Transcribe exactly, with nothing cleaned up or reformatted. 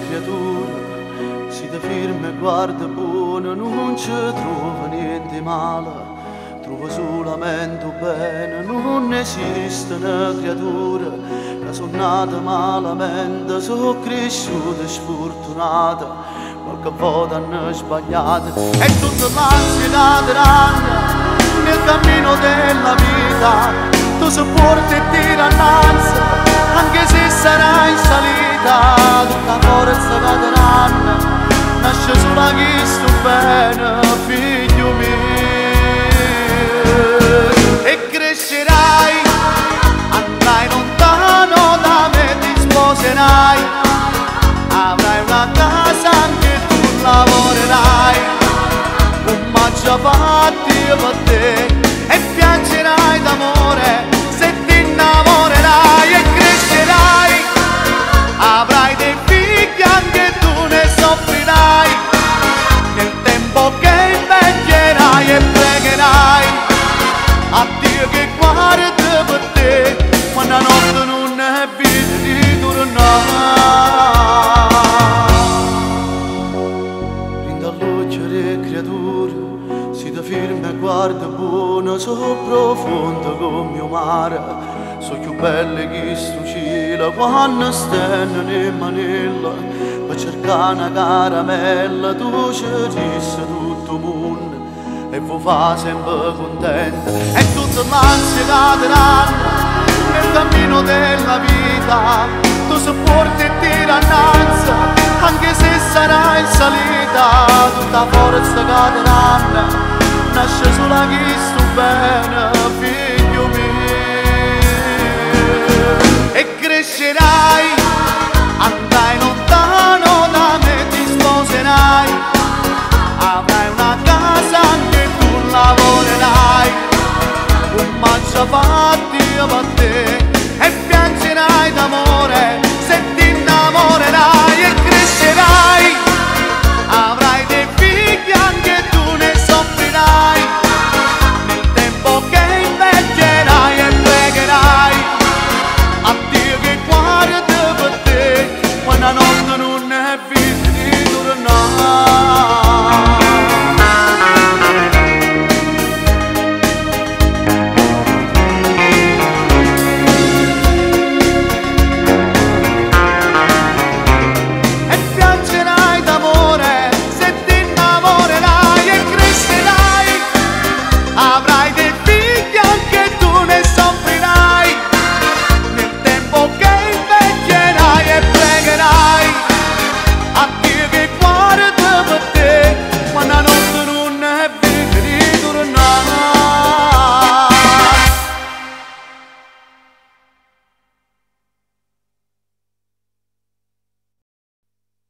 creatura, si te firma e guarda buono, non ci trova niente male, trova solamente bene, non esiste una creatura che sono nata malamente, sono cresciuta sfortunata, qualche volta hanno sbagliato, e tutta l'ansietà dell'anno nel cammino della vita, tu sopporti e tira innanzi, anche se sarai in salita, tutta forza che ti danno, nasce solo chi sto bene, figlio mio, e crescerai, andrai lontano da me, ti sposerai, avrai una casa, anche tu lavorerai, un maggio fatti per te, e piangerai d'amore se ti innamorerai, e crescerai, avrai dei figli, anche tu ne soffrirai, nel tempo che invecchierai, e pregherai a Dio che guarda per te quando la notte non è vita di tornare. Rinda all'occhio le creature, si ti firma e guarda buono, so profondo come mio mare, so più belle che sto cielo, quando stanno nel manella, per cercare una caramella, tu ci disse tutto il mondo, e vi fa sempre contenta, e tutta l'ansietà dell'anno, nel cammino della vita, tu sopporti e tira innanzi, anche se sarai in salita, tutta forza che ti danno, nasce sola chi sto bene, figlio mio, e crescerai, andrai lontano da me, ti sposerai, avrai una casa, anche tu lavorerai, un maggio